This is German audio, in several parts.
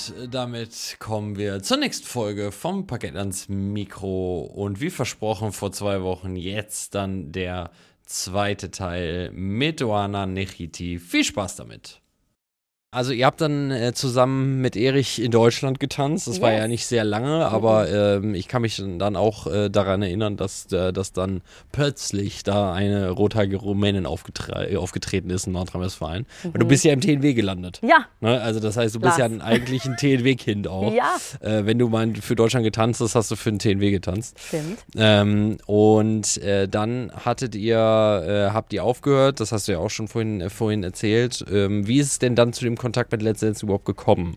Und damit kommen wir zur nächsten Folge vom Parkett ans Mikro. Und wie versprochen vor 2 Wochen, jetzt dann der zweite Teil mit Oana Nechiti. Viel Spaß damit. Also ihr habt dann zusammen mit Erich in Deutschland getanzt. Das war ja nicht sehr lange, aber ich kann mich dann auch daran erinnern, dass dann plötzlich da eine rothaarige Rumänin aufgetreten ist in Nordrhein-Westfalen. Und du bist ja im TNW gelandet. Ja. Ne? Also das heißt, du bist ja eigentlich ein TNW-Kind auch. Ja. Wenn du mal für Deutschland getanzt hast, hast du für den TNW getanzt. Stimmt. Dann habt ihr aufgehört, das hast du ja auch schon vorhin erzählt. Wie ist es denn dann zu dem Kontakt mit Let's Dance überhaupt gekommen?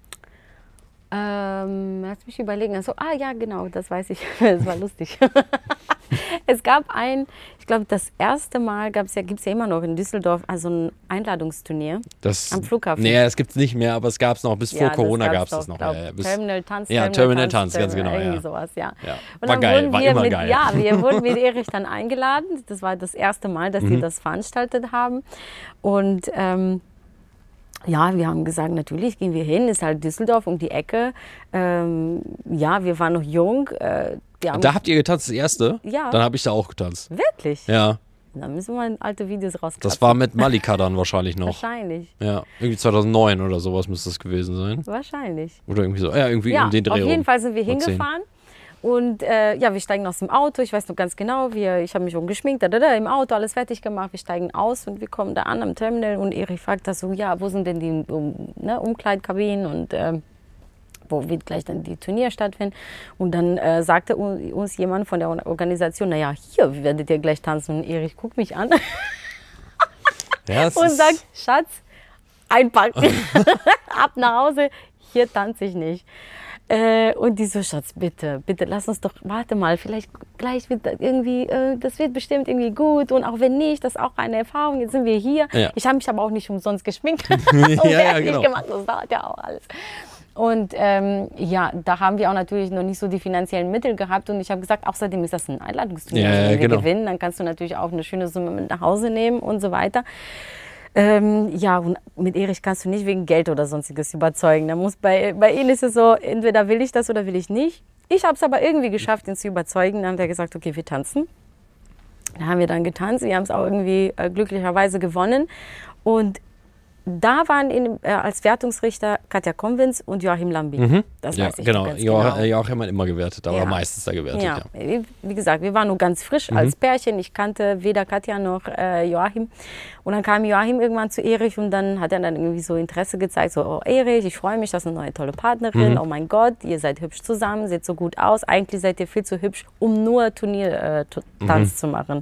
Lass mich überlegen. Also, ja, genau, das weiß ich. Das war lustig. Es gab ich glaube, das erste Mal gibt es ja immer noch in Düsseldorf, also ein Einladungsturnier am Flughafen. Nee, das gibt es nicht mehr, aber es gab es noch, bis vor Corona gab es das noch. Terminal Tanz. Ja, Terminal Tanz, ganz genau. Irgendwie sowas, ja. Und war geil, war immer geil. Ja, wir wurden mit Erich dann eingeladen. Das war das erste Mal, dass die das veranstaltet haben. Und ja, wir haben gesagt, natürlich gehen wir hin, ist halt Düsseldorf um die Ecke. Wir waren noch jung. Da habt ihr getanzt, das erste? Ja. Dann habe ich da auch getanzt. Wirklich? Ja. Dann müssen wir mal alte Videos rauskratzen. Das war mit Malika dann wahrscheinlich noch. Wahrscheinlich. Ja, irgendwie 2009 oder sowas müsste das gewesen sein. Wahrscheinlich. Oder irgendwie so, ja, irgendwie in den Dreh. Auf jeden Fall sind wir hingefahren. Und wir steigen aus dem Auto, ich weiß noch ganz genau, ich habe mich umgeschminkt, im Auto, alles fertig gemacht, wir steigen aus und wir kommen da an am Terminal und Erich fragt das so, ja, wo sind denn die Umkleidekabinen und wo wird gleich dann die Turnier stattfinden. Und dann sagte uns jemand von der Organisation, naja, hier werdet ihr gleich tanzen. Und Erich guckt mich an und sagt, Schatz, einpacken, ab nach Hause, hier tanze ich nicht. Und die so, Schatz, bitte, lass uns doch, warte mal, vielleicht gleich wird das irgendwie, das wird bestimmt irgendwie gut und auch wenn nicht, das ist auch eine Erfahrung, jetzt sind wir hier. Ja. Ich habe mich aber auch nicht umsonst geschminkt und fertig gemacht, das dauert ja auch alles. Und da haben wir auch natürlich noch nicht so die finanziellen Mittel gehabt und ich habe gesagt, außerdem ist das ein Einladungsturnier, wenn wir gewinnen, dann kannst du natürlich auch eine schöne Summe mit nach Hause nehmen und so weiter. Und mit Erich kannst du nicht wegen Geld oder sonstiges überzeugen. Bei ihm ist es so, entweder will ich das oder will ich nicht. Ich habe es aber irgendwie geschafft, ihn zu überzeugen. Dann hat er gesagt, okay, wir tanzen. Dann haben wir dann getanzt. Wir haben es auch irgendwie glücklicherweise gewonnen. Und da waren als Wertungsrichter Katja Konvins und Joachim Lambi. Das weiß ich genau. Ganz genau. Joachim hat immer gewertet, aber meistens da gewertet. Ja. Wie gesagt, wir waren nur ganz frisch als Pärchen. Ich kannte weder Katja noch Joachim. Und dann kam Joachim irgendwann zu Erich und dann hat er dann irgendwie so Interesse gezeigt. So, oh Erich, ich freue mich, das ist eine neue tolle Partnerin. Oh mein Gott, ihr seid hübsch zusammen, seht so gut aus. Eigentlich seid ihr viel zu hübsch, um nur Turniertanz zu machen.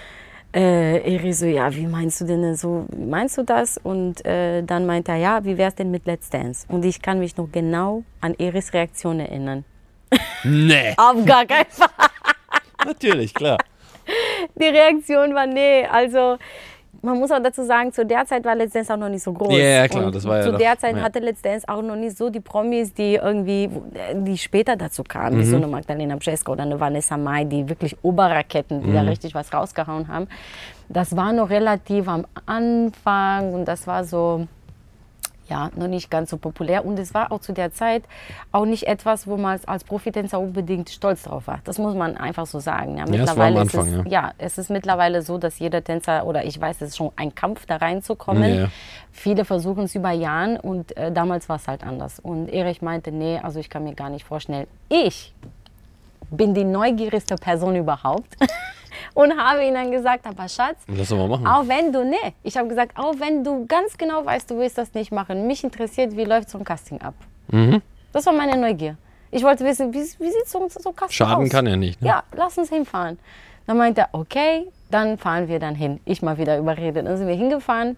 Erich so, ja, wie meinst du denn so, wie meinst du das? Und dann meinte er, ja, wie wär's denn mit Let's Dance? Und ich kann mich noch genau an Erichs Reaktion erinnern. Nee. Auf gar keinen Fall. Natürlich, klar. Die Reaktion war, nee, also man muss auch dazu sagen, zu der Zeit war Let's Dance auch noch nicht so groß. Ja, klar, das war ja zu der Zeit hatte Let's Dance auch noch nicht so die Promis, die später dazu kamen, wie so eine Magdalena Bjeska oder eine Vanessa Mai, die wirklich Oberraketen, die da richtig was rausgehauen haben. Das war noch relativ am Anfang und das war so, ja, noch nicht ganz so populär. Und es war auch zu der Zeit auch nicht etwas, wo man als Profitänzer unbedingt stolz drauf war. Das muss man einfach so sagen. Ja, mittlerweile das war am Anfang, es ist mittlerweile so, dass jeder Tänzer, oder ich weiß, es ist schon ein Kampf, da reinzukommen. Ja. Viele versuchen es über Jahre und damals war es halt anders. Und Erich meinte, nee, also ich kann mir gar nicht vorstellen. Ich bin die neugierigste Person überhaupt. Und habe ihm dann gesagt, aber Schatz, lass doch mal machen. auch wenn du, ich habe gesagt, auch wenn du ganz genau weißt, du willst das nicht machen, mich interessiert, wie läuft so ein Casting ab. Das war meine Neugier. Ich wollte wissen, wie sieht so ein Casting aus? Schaden kann ja nicht. Ne? Ja, lass uns hinfahren. Dann meinte er, okay, dann fahren wir dann hin. Ich mal wieder überredet. Dann sind wir hingefahren.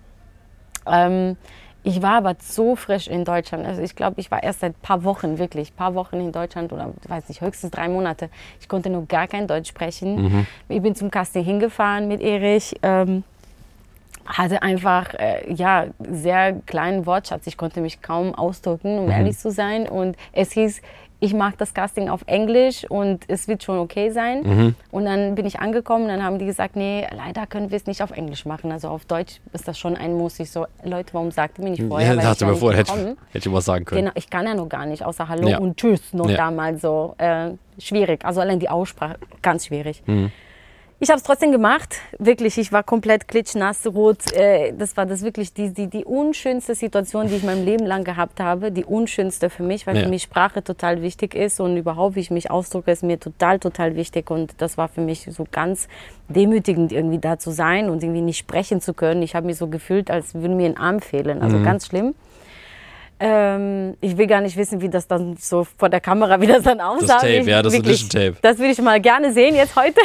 Ich war aber so frisch in Deutschland. Also ich glaube, ich war erst seit ein paar Wochen in Deutschland oder ich weiß nicht, höchstens 3 Monate. Ich konnte noch gar kein Deutsch sprechen. Ich bin zum Casting hingefahren mit Erich. Hatte einfach, sehr kleinen Wortschatz. Ich konnte mich kaum ausdrücken, um ehrlich zu sein. Und es hieß, ich mache das Casting auf Englisch und es wird schon okay sein. Und dann bin ich angekommen, dann haben die gesagt, nee, leider können wir es nicht auf Englisch machen. Also auf Deutsch ist das schon ein Muss. Ich so, Leute, warum sagt ihr mir nicht vorher? Ja, weil hatte ich mir ja vorher, nicht gekommen. hätte ich was sagen können. Genau, ich kann ja noch gar nicht, außer Hallo Ja. und Tschüss noch Ja. damals so. Schwierig, also allein die Aussprache, ganz schwierig. Ich habe es trotzdem gemacht, wirklich, ich war komplett klitschnass, rot. Das war das wirklich die unschönste Situation, die ich mein Leben lang gehabt habe. Die unschönste für mich, weil Ja. für mich Sprache total wichtig ist und überhaupt, wie ich mich ausdrücke, ist mir total wichtig. Und das war für mich so ganz demütigend, irgendwie da zu sein und irgendwie nicht sprechen zu können. Ich habe mich so gefühlt, als würde mir ein Arm fehlen, also ganz schlimm. Ich will gar nicht wissen, wie das dann so vor der Kamera, wie das dann aussah. Tape, ja, das Audition Tape. Das würde ich mal gerne sehen jetzt heute.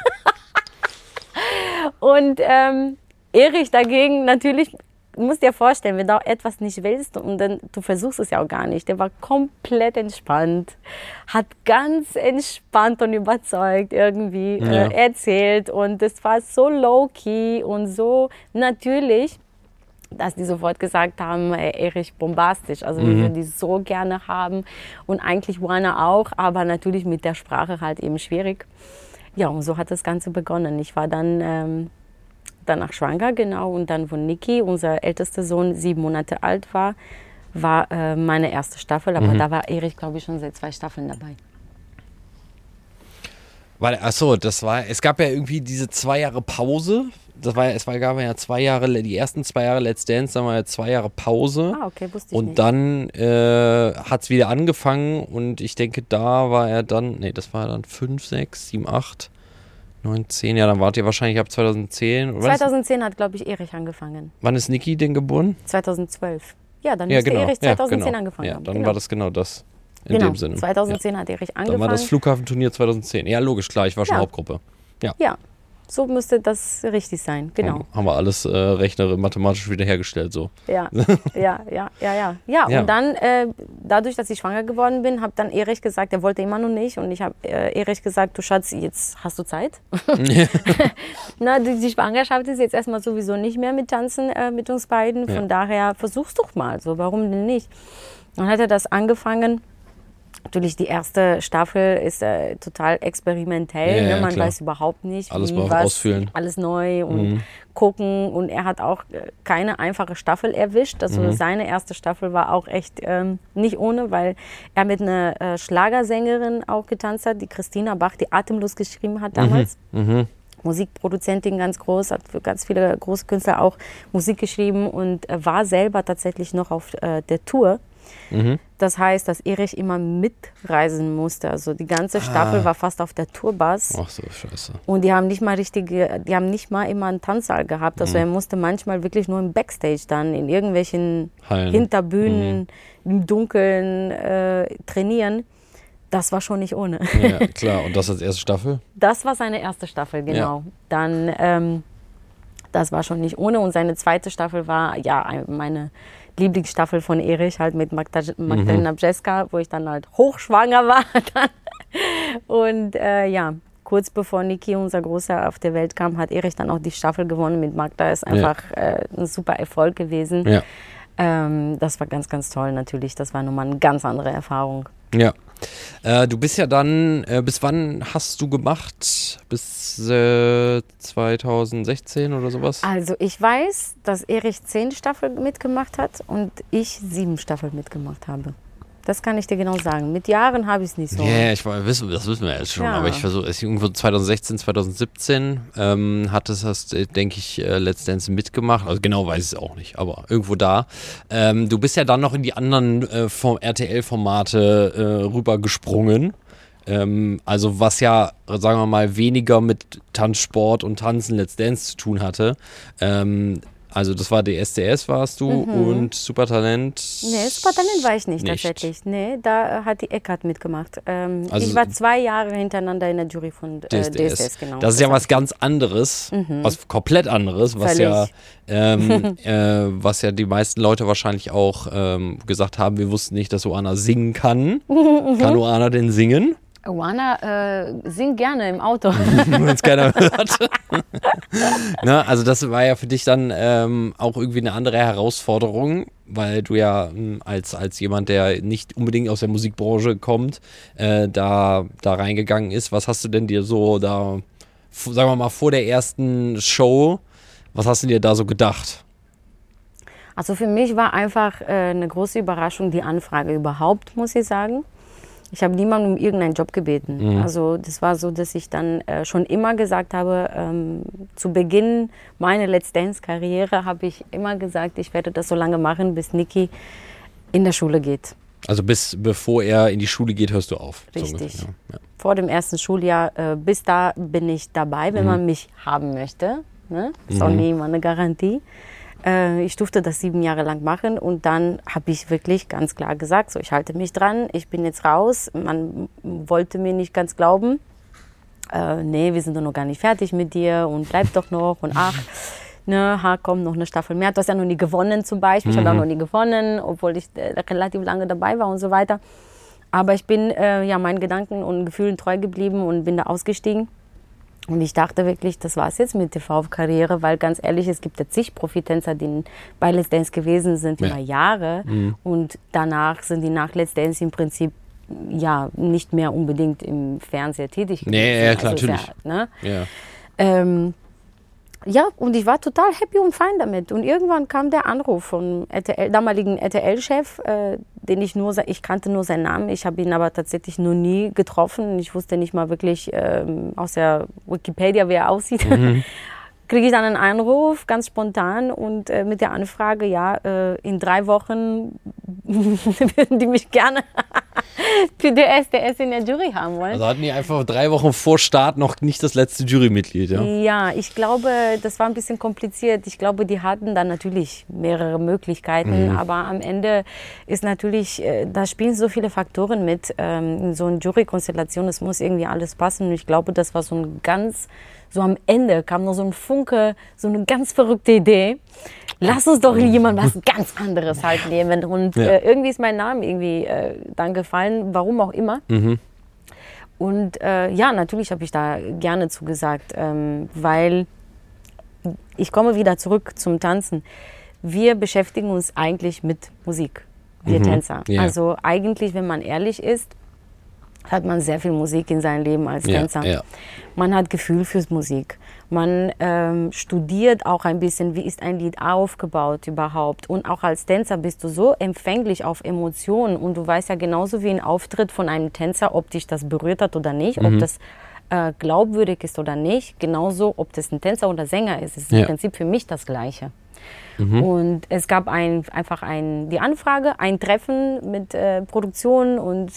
Und Erich dagegen natürlich, du musst dir vorstellen, wenn du etwas nicht willst und dann, du versuchst es ja auch gar nicht. Der war komplett entspannt, hat ganz entspannt und überzeugt irgendwie erzählt und es war so low-key und so natürlich, dass die sofort gesagt haben, Erich, bombastisch, also wir würden die so gerne haben und eigentlich Juana auch, aber natürlich mit der Sprache halt eben schwierig. Ja, und so hat das Ganze begonnen. Ich war dann danach schwanger, genau, und dann, wo Niki, unser ältester Sohn, 7 Monate alt war meine erste Staffel, aber da war Erich, glaube ich, schon seit 2 Staffeln dabei. Achso, es gab ja irgendwie diese 2 Jahre Pause. Gab ja 2 Jahre, die ersten 2 Jahre Let's Dance, dann war ja 2 Jahre Pause. Ah, okay, wusste ich und nicht. dann hat es wieder angefangen und ich denke, da war er dann, das war dann 5, 6, 7, 8, 9, 10, ja, dann wart ihr wahrscheinlich ab 2010. Oder 2010 hat, glaube ich, Erich angefangen. Wann ist Niki denn geboren? 2012. Ja, dann Ja, müsste genau. Erich 2010 genau. angefangen Ja, haben. dann Genau. war das genau das. In Genau, dem Sinne. 2010 hat Erich angefangen. Dann war das Flughafenturnier 2010. Ja, logisch, klar, ich war schon Ja. Hauptgruppe. Ja, so müsste das richtig sein, genau. Haben wir alles rechnerisch, mathematisch wiederhergestellt, so. Ja, und dann, dadurch, dass ich schwanger geworden bin, habe dann Erich gesagt, er wollte immer noch nicht. Und ich habe Erich gesagt, du Schatz, jetzt hast du Zeit. Na, die Schwangerschaft ist jetzt erstmal sowieso nicht mehr mit Tanzen mit uns beiden. Von daher versuch's doch mal, so, warum denn nicht? Dann hat er das angefangen. Natürlich, die erste Staffel ist total experimentell. Ja, ne? Man klar. weiß überhaupt nicht, Alles wie mal was, ausfüllen. alles neu und gucken. Und er hat auch keine einfache Staffel erwischt. Also seine erste Staffel war auch echt nicht ohne, weil er mit einer Schlagersängerin auch getanzt hat, die Christina Bach, die Atemlos geschrieben hat damals. Musikproduzentin ganz groß, hat für ganz viele große Künstler auch Musik geschrieben und war selber tatsächlich noch auf der Tour. Das heißt, dass Erich immer mitreisen musste. Also die ganze Staffel war fast auf der Tourbus. Ach so, scheiße. Und die haben nicht mal immer einen Tanzsaal gehabt. Also er musste manchmal wirklich nur im Backstage dann in irgendwelchen Hallen. Hinterbühnen im Dunkeln trainieren. Das war schon nicht ohne. Ja, klar. Und das als erste Staffel? Das war seine erste Staffel, genau. Dann, das war schon nicht ohne. Und seine zweite Staffel war, meine Lieblingsstaffel von Erich, halt mit Magdalena Brzeska, wo ich dann halt hochschwanger war. Und kurz bevor Niki, unser Großer, auf die Welt kam, hat Erich dann auch die Staffel gewonnen mit Magda. Ist einfach ein super Erfolg gewesen. Ja. Das war ganz, ganz toll natürlich. Das war nochmal eine ganz andere Erfahrung. Ja. Du bist ja dann, bis wann hast du gemacht? Bis 2016 oder sowas? Also ich weiß, dass Erich 10 Staffeln mitgemacht hat und ich 7 Staffeln mitgemacht habe. Das kann ich dir genau sagen. Mit Jahren habe ich es nicht so. Ja, das wissen wir jetzt schon. Ja. Aber ich versuche, es irgendwo 2016, 2017 hat es, denke ich, Let's Dance mitgemacht. Also genau weiß ich es auch nicht, aber irgendwo da. Du bist ja dann noch in die anderen RTL-Formate rübergesprungen. Also was ja, sagen wir mal, weniger mit Tanzsport und Tanzen Let's Dance zu tun hatte. Also das war DSDS warst du und Supertalent. Nee, Supertalent war ich nicht tatsächlich. Nee, da hat die Eckart mitgemacht. Ich war 2 Jahre hintereinander in der Jury von DSDS, genau. Das ist ja was ganz anderes, was komplett anderes, was ja die meisten Leute wahrscheinlich auch gesagt haben, wir wussten nicht, dass Oana singen kann. Kann Oana denn singen? Oana singt gerne im Auto. Wenn es keiner hört. Ne, also das war ja für dich dann auch irgendwie eine andere Herausforderung, weil du ja als jemand, der nicht unbedingt aus der Musikbranche kommt, da reingegangen ist. Was hast du denn dir so da, sagen wir mal, vor der ersten Show, was hast du dir da so gedacht? Also für mich war einfach eine große Überraschung die Anfrage überhaupt, muss ich sagen. Ich habe niemanden um irgendeinen Job gebeten. Also das war so, dass ich dann schon immer gesagt habe, zu Beginn meiner Let's Dance-Karriere habe ich immer gesagt, ich werde das so lange machen, bis Niki in der Schule geht. Also bevor er in die Schule geht, hörst du auf. Richtig. So ja. Vor dem ersten Schuljahr, bis da bin ich dabei, wenn man mich haben möchte. Ne? Ist auch nie immer eine Garantie. Ich durfte das 7 Jahre lang machen und dann habe ich wirklich ganz klar gesagt, so ich halte mich dran, ich bin jetzt raus. Man wollte mir nicht ganz glauben, nee, wir sind doch noch gar nicht fertig mit dir und bleib doch noch und ach, ne, komm, noch eine Staffel mehr. Du hast ja noch nie gewonnen zum Beispiel, ich habe auch noch nie gewonnen, obwohl ich relativ lange dabei war und so weiter. Aber ich bin meinen Gedanken und Gefühlen treu geblieben und bin da ausgestiegen. Und ich dachte wirklich, das war es jetzt mit TV-Karriere, weil ganz ehrlich, es gibt ja zig Profitänzer, die bei Let's Dance gewesen sind über Jahre. Und danach sind die nach Let's Dance im Prinzip ja nicht mehr unbedingt im Fernseher tätig gewesen. Nee, ja, klar, natürlich. Ja, ne? Ja. Ja, und ich war total happy und fein damit. Und irgendwann kam der Anruf vom damaligen RTL-Chef, ich kannte nur seinen Namen, ich habe ihn aber tatsächlich noch nie getroffen. Ich wusste nicht mal wirklich aus der Wikipedia, wie er aussieht. Kriege ich dann einen Anruf, ganz spontan und mit der Anfrage, in 3 Wochen würden die mich gerne für die SDS in der Jury haben wollen. Also hatten die einfach 3 Wochen vor Start noch nicht das letzte Jurymitglied, ja? Ja, ich glaube, das war ein bisschen kompliziert. Ich glaube, die hatten dann natürlich mehrere Möglichkeiten, aber am Ende ist natürlich, da spielen so viele Faktoren mit, in so einer Jurykonstellation, es muss irgendwie alles passen und ich glaube, das war so am Ende kam noch so ein Funke, so eine ganz verrückte Idee. Lass uns doch jemand was ganz anderes halt nehmen. Und irgendwie ist mein Name irgendwie dann gefallen, warum auch immer. Und natürlich habe ich da gerne zugesagt, weil ich komme wieder zurück zum Tanzen. Wir beschäftigen uns eigentlich mit Musik, wir Tänzer. Ja. Also eigentlich, wenn man ehrlich ist, hat man sehr viel Musik in seinem Leben als Tänzer. Ja. Man hat Gefühl fürs Musik. Man studiert auch ein bisschen, wie ist ein Lied aufgebaut überhaupt. Und auch als Tänzer bist du so empfänglich auf Emotionen. Und du weißt ja genauso wie ein Auftritt von einem Tänzer, ob dich das berührt hat oder nicht, ob das glaubwürdig ist oder nicht. Genauso, ob das ein Tänzer oder Sänger ist. Es ist im Prinzip für mich das Gleiche. Und es gab einfach die Anfrage, ein Treffen mit Produktion und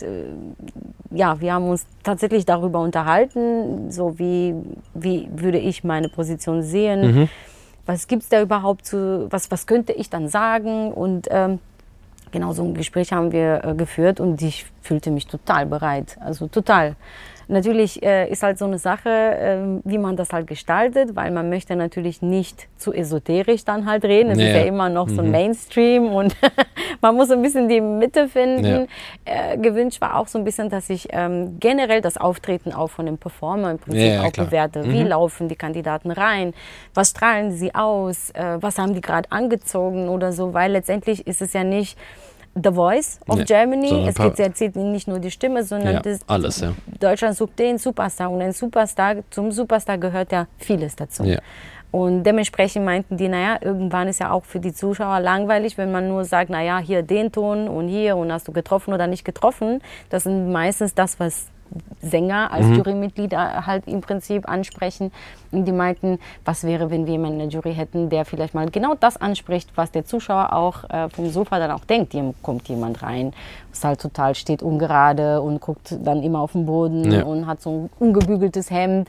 wir haben uns tatsächlich darüber unterhalten, so wie würde ich meine Position sehen, was gibt es da überhaupt was könnte ich dann sagen und genau so ein Gespräch haben wir geführt und ich fühlte mich total bereit, also total. Natürlich ist halt so eine Sache, wie man das halt gestaltet, weil man möchte natürlich nicht zu esoterisch dann halt reden. Es ist ja immer noch so ein Mainstream und man muss ein bisschen die Mitte finden. Gewünscht war auch so ein bisschen, dass ich generell das Auftreten auch von dem Performer im Prinzip auch bewerte. Wie laufen die Kandidaten rein? Was strahlen sie aus? Was haben die gerade angezogen oder so? Weil letztendlich ist es ja nicht The Voice of Germany. Es zählt nicht nur die Stimme, sondern alles, ja. Deutschland sucht den Superstar und zum Superstar gehört ja vieles dazu. Ja. Und dementsprechend meinten die, irgendwann ist ja auch für die Zuschauer langweilig, wenn man nur sagt, hier den Ton und hier und hast du getroffen oder nicht getroffen. Das sind meistens das, was Sänger als Jurymitglieder halt im Prinzip ansprechen. Und die meinten, was wäre, wenn wir jemanden in der Jury hätten, der vielleicht mal genau das anspricht, was der Zuschauer auch vom Sofa dann auch denkt. Hier kommt jemand rein, was halt total steht ungerade und guckt dann immer auf den Boden und hat so ein ungebügeltes Hemd.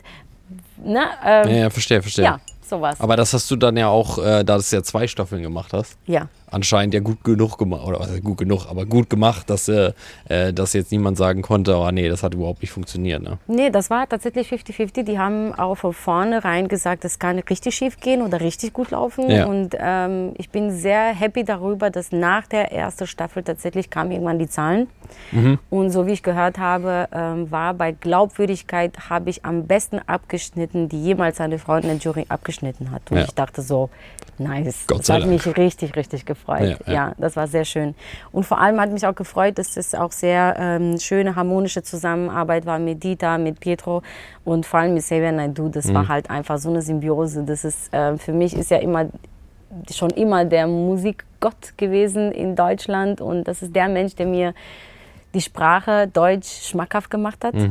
Verstehe. Ja, sowas. Aber das hast du dann ja auch, da du es ja 2 Staffeln gemacht hast. Ja. anscheinend ja gut genug gemacht, oder was heißt gut genug, aber gut gemacht, dass jetzt niemand sagen konnte, oh nee, das hat überhaupt nicht funktioniert. Ne? Nee, das war tatsächlich 50-50. Die haben auch von vornherein gesagt, es kann richtig schief gehen oder richtig gut laufen. Ja. Und ich bin sehr happy darüber, dass nach der ersten Staffel tatsächlich kamen irgendwann die Zahlen. Und so wie ich gehört habe, war bei Glaubwürdigkeit habe ich am besten abgeschnitten, die jemals eine Frau in der Jury abgeschnitten hat. Und Ja. ich dachte so, nice. Gott Das sei hat Dank. mich richtig, richtig gefreut. Ja, das war sehr schön. Und vor allem hat mich auch gefreut, dass es auch sehr schöne, harmonische Zusammenarbeit war mit Dieter, mit Pietro und vor allem mit Xavier Naidoo. Das war halt einfach so eine Symbiose. Das ist, für mich ist ja schon immer der Musikgott gewesen in Deutschland und das ist der Mensch, der mir die Sprache Deutsch schmackhaft gemacht hat.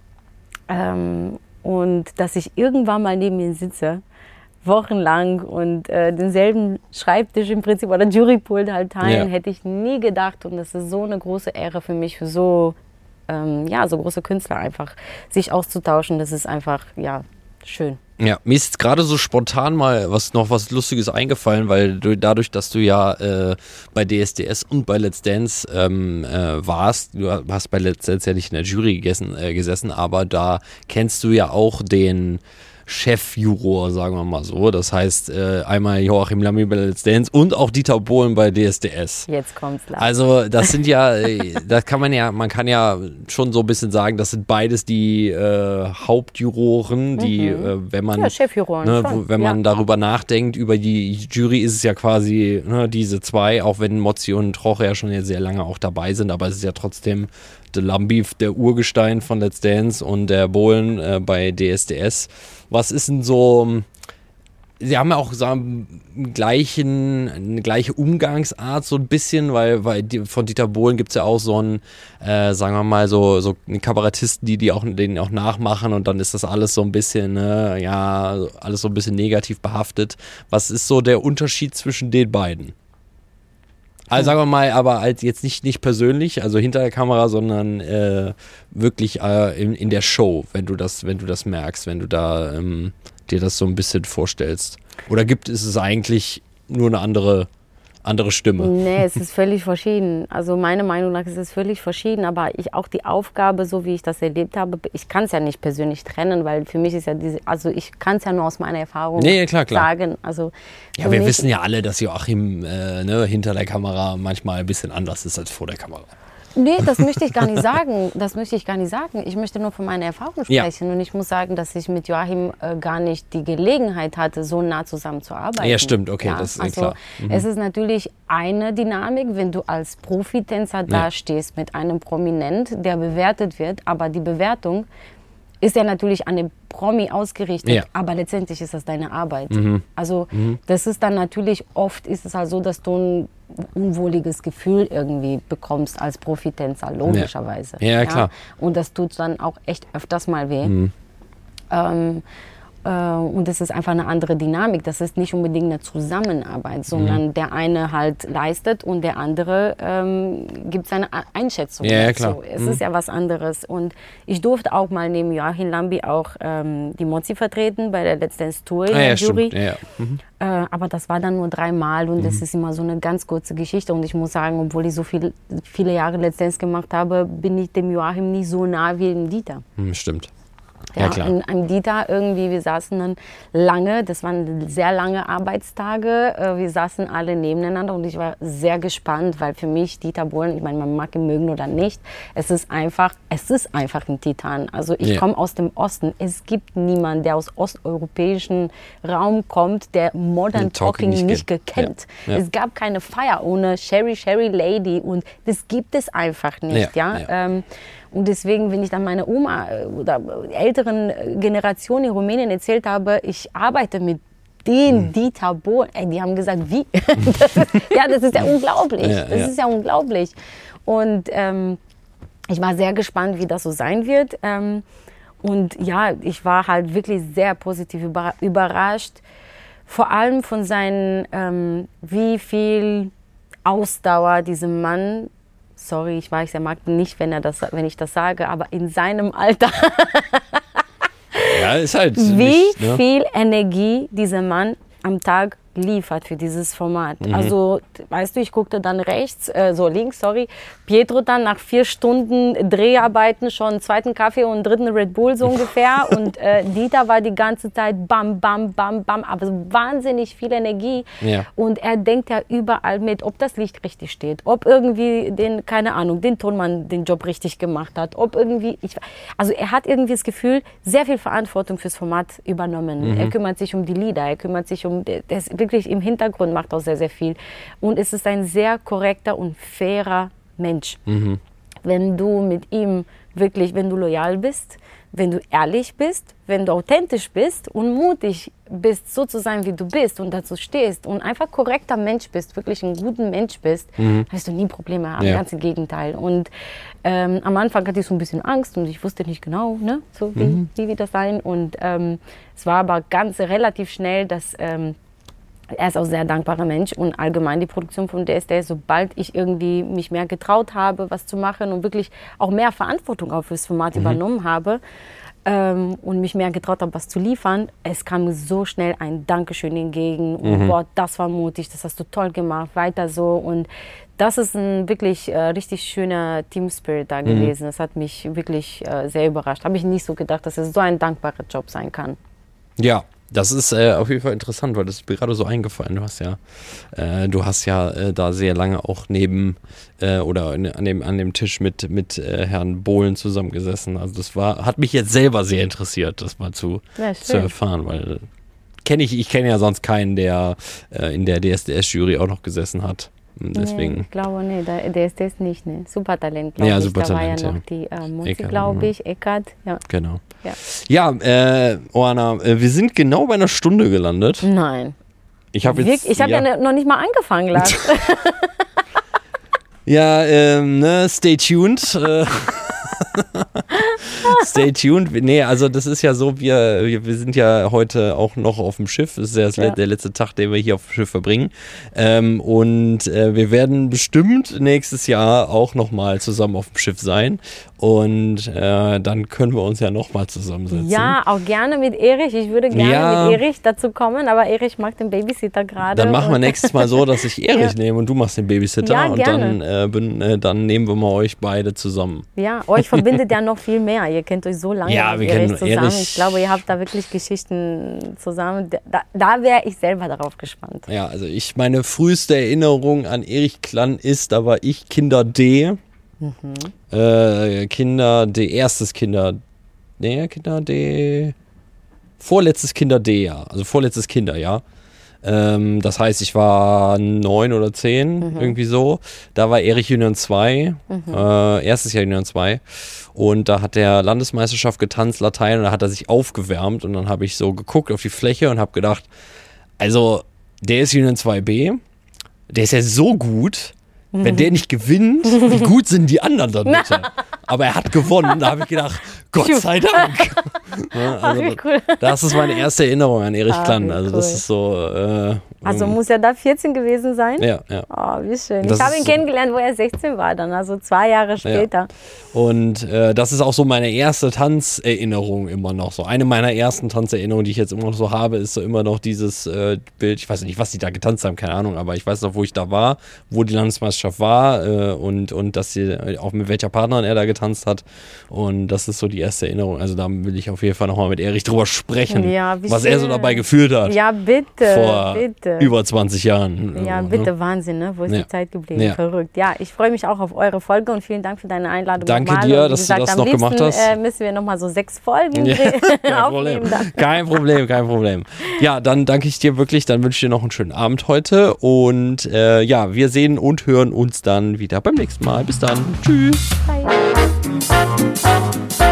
Und dass ich irgendwann mal neben ihm sitze, wochenlang und denselben Schreibtisch im Prinzip oder Jurypult halt teilen, hätte ich nie gedacht. Und das ist so eine große Ehre für mich, für so große Künstler einfach, sich auszutauschen. Das ist einfach, schön. Ja, mir ist jetzt gerade so spontan mal was Lustiges eingefallen, weil dadurch, dass du ja bei DSDS und bei Let's Dance warst, du hast bei Let's Dance ja nicht in der Jury gesessen, aber da kennst du ja auch den Chefjuror, sagen wir mal so. Das heißt, einmal Joachim Lambi bei Let's Dance und auch Dieter Bohlen bei DSDS. Jetzt kommt's klar. Also das sind ja, man kann ja schon so ein bisschen sagen, das sind beides die Hauptjuroren, die, wenn man, Chefjuroren, wenn man darüber nachdenkt, über die Jury ist es ja quasi diese zwei, auch wenn Mozzi und Troche ja schon sehr lange auch dabei sind, aber es ist ja trotzdem der Lambi, der Urgestein von Let's Dance und der Bohlen bei DSDS. Was ist denn so, sie haben ja auch eine gleiche Umgangsart so ein bisschen, weil von Dieter Bohlen gibt es ja auch so einen, sagen wir mal, so Kabarettisten, denen auch nachmachen und dann ist das alles so ein bisschen, alles so ein bisschen negativ behaftet. Was ist so der Unterschied zwischen den beiden? Also sagen wir mal, aber als jetzt nicht persönlich, also hinter der Kamera, sondern wirklich in der Show, wenn du das merkst, wenn du da dir das so ein bisschen vorstellst. Oder ist es eigentlich nur eine andere Stimme? Nee, es ist völlig verschieden. Also meiner Meinung nach ist es völlig verschieden, aber auch die Aufgabe, so wie ich das erlebt habe, ich kann es ja nicht persönlich trennen, weil für mich ist ja ich kann es ja nur aus meiner Erfahrung sagen. Also ja, wir wissen ja alle, dass Joachim hinter der Kamera manchmal ein bisschen anders ist als vor der Kamera. Nee, das möchte ich gar nicht sagen. Ich möchte nur von meiner Erfahrung sprechen. Und ich muss sagen, dass ich mit Joachim gar nicht die Gelegenheit hatte, so nah zusammen zu arbeiten. Ja, stimmt, okay, das ist klar. Es ist natürlich eine Dynamik, wenn du als Profitänzer dastehst mit einem Prominent, der bewertet wird, aber die Bewertung ist ja natürlich an den Promi ausgerichtet, aber letztendlich ist das deine Arbeit. Also das ist dann natürlich, oft ist es halt so, dass du ein unwohliges Gefühl irgendwie bekommst als Profitänzer, logischerweise. Ja, klar. Und das tut dann auch echt öfters mal weh. Und das ist einfach eine andere Dynamik. Das ist nicht unbedingt eine Zusammenarbeit, sondern der eine halt leistet und der andere gibt seine Einschätzung dazu. Klar. Es ist ja was anderes. Und ich durfte auch mal neben Joachim Lambi auch die Mozzi vertreten bei der Let's Dance Tour in der Jury. Aber das war dann nur 3 Mal und das ist immer so eine ganz kurze Geschichte. Und ich muss sagen, obwohl ich so viele Jahre Let's Dance gemacht habe, bin ich dem Joachim nicht so nah wie dem Dieter. Stimmt. Ja, klar. In einem Dieter irgendwie, wir saßen dann lange, das waren sehr lange Arbeitstage, wir saßen alle nebeneinander und ich war sehr gespannt, weil für mich Dieter Bohlen, ich meine, man mag ihn mögen oder nicht, es ist einfach ein Titan. Also ich komme aus dem Osten, es gibt niemanden, der aus osteuropäischen Raum kommt, der Modern Talking nicht kennt. Es gab keine Feier ohne Sherry Lady und das gibt es einfach nicht. Und deswegen, wenn ich dann meine Oma oder älteren Generationen in Rumänien erzählt habe, ich arbeite mit Dieter Bohlen, die haben gesagt, wie? Das ist ja unglaublich. Das ist ja unglaublich. Und ich war sehr gespannt, wie das so sein wird. Und ja, ich war halt wirklich sehr positiv überrascht. Vor allem von seinen, wie viel Ausdauer diesem Mann, sorry, ich weiß, er mag nicht, wenn ich das sage, aber in seinem Alter, ja, ist halt wie viel Energie dieser Mann am Tag liefert für dieses Format. Also, weißt du, ich guckte dann links, Pietro dann nach 4 Stunden Dreharbeiten schon einen zweiten Kaffee und einen dritten Red Bull so ungefähr und Dieter war die ganze Zeit bam, bam, bam, bam, aber so wahnsinnig viel Energie und er denkt ja überall mit, ob das Licht richtig steht, ob irgendwie den Tonmann den Job richtig gemacht hat, ob irgendwie, also er hat irgendwie das Gefühl, sehr viel Verantwortung fürs Format übernommen. Er kümmert sich um die Lieder, er kümmert sich der ist wirklich im Hintergrund, macht auch sehr, sehr viel. Und es ist ein sehr korrekter und fairer Mensch. Wenn du mit ihm wirklich, wenn du loyal bist, wenn du ehrlich bist, wenn du authentisch bist und mutig bist, so zu sein, wie du bist und dazu stehst und einfach korrekter Mensch bist, wirklich ein guter Mensch bist, wirst du nie Probleme haben, ganz im Gegenteil. Und am Anfang hatte ich so ein bisschen Angst und ich wusste nicht genau, ne, so wie wird das sein. Und es war aber relativ schnell, dass er ist auch ein sehr dankbarer Mensch und allgemein die Produktion von DSDS, sobald ich irgendwie mich mehr getraut habe, was zu machen und wirklich auch mehr Verantwortung auch fürs Format übernommen habe und mich mehr getraut habe, was zu liefern, es kam mir so schnell ein Dankeschön entgegen und boah, das war mutig, das hast du toll gemacht, weiter so und das ist ein wirklich richtig schöner Team-Spirit da gewesen. Das hat mich wirklich sehr überrascht. Habe ich nicht so gedacht, dass es so ein dankbarer Job sein kann. Ja. Das ist auf jeden Fall interessant, weil das ist mir gerade so eingefallen. Du hast ja da sehr lange auch neben oder an dem Tisch mit Herrn Bohlen zusammengesessen. Also das hat mich jetzt selber sehr interessiert, das mal zu erfahren, weil ich kenne ja sonst keinen, der in der DSDS-Jury auch noch gesessen hat. Deswegen. Nee, ich glaube nicht, der ist das nicht, ne? Supertalent, glaube ich. Supertalent, da war ja noch die Mozi, glaube ich, Eckart. Ja. Genau. Ja, Oana, wir sind genau bei einer Stunde gelandet. Nein. Ich habe ja noch nicht mal angefangen, Lars. Ja, stay tuned. Stay tuned. Nee, also das ist ja so, wir sind ja heute auch noch auf dem Schiff. Das ist ja der letzte Tag, den wir hier auf dem Schiff verbringen. Und wir werden bestimmt nächstes Jahr auch nochmal zusammen auf dem Schiff sein. Und dann können wir uns ja nochmal zusammensetzen. Ja, auch gerne mit Erich. Ich würde gerne mit Erich dazu kommen, aber Erich mag den Babysitter gerade. Dann machen wir nächstes Mal so, dass ich Erich nehme und du machst den Babysitter. Und dann nehmen wir mal euch beide zusammen. Ja, euch verbindet ja noch viel mehr. Ihr kennt euch so lange wir Erich kennen zusammen. Erich. Ich glaube, ihr habt da wirklich Geschichten zusammen. Da wäre ich selber darauf gespannt. Ja, also meine früheste Erinnerung an Erich Klann ist, da war ich Kinder D. Vorletztes Kinder D, ja. Also vorletztes Kinder, ja. Das heißt, ich war 9 oder 10, irgendwie so. Da war Erich Union 2, erstes Jahr Union 2. Und da hat der Landesmeisterschaft getanzt, Latein, und da hat er sich aufgewärmt. Und dann habe ich so geguckt auf die Fläche und habe gedacht, also der ist Union 2B, der ist ja so gut. Wenn der nicht gewinnt, wie gut sind die anderen dann bitte? Aber er hat gewonnen, da habe ich gedacht, Gott sei Dank. Ja, also cool. Das ist meine erste Erinnerung an Erich Klann. Also das ist so. Also muss er da 14 gewesen sein? Ja. Oh, wie schön. Ich habe ihn kennengelernt, wo er 16 war dann, also 2 Jahre später. Ja. Und das ist auch so meine erste Tanzerinnerung immer noch. So eine meiner ersten Tanzerinnerungen, die ich jetzt immer noch so habe, ist so immer noch dieses Bild. Ich weiß nicht, was die da getanzt haben, keine Ahnung, aber ich weiß noch, wo ich da war, wo die Landesmeisterschaft war und dass sie auch mit welcher Partnerin er da getanzt hat. Und das ist so die erste Erinnerung. Also da will ich auf jeden Fall nochmal mit Erich drüber sprechen, was schön er so dabei gefühlt hat. Ja, bitte. Vor über 20 Jahren. Ja, bitte, Wahnsinn, ne? Wo ist die Zeit geblieben? Ja. Verrückt. Ja, ich freue mich auch auf eure Folge und vielen Dank für deine Einladung. Danke dir, dass du das noch gemacht hast. Müssen wir nochmal so 6 Folgen aufnehmen. Kein Problem. Ja, dann danke ich dir wirklich. Dann wünsche ich dir noch einen schönen Abend heute. Und wir sehen und hören uns dann wieder beim nächsten Mal. Bis dann. Tschüss. Bye.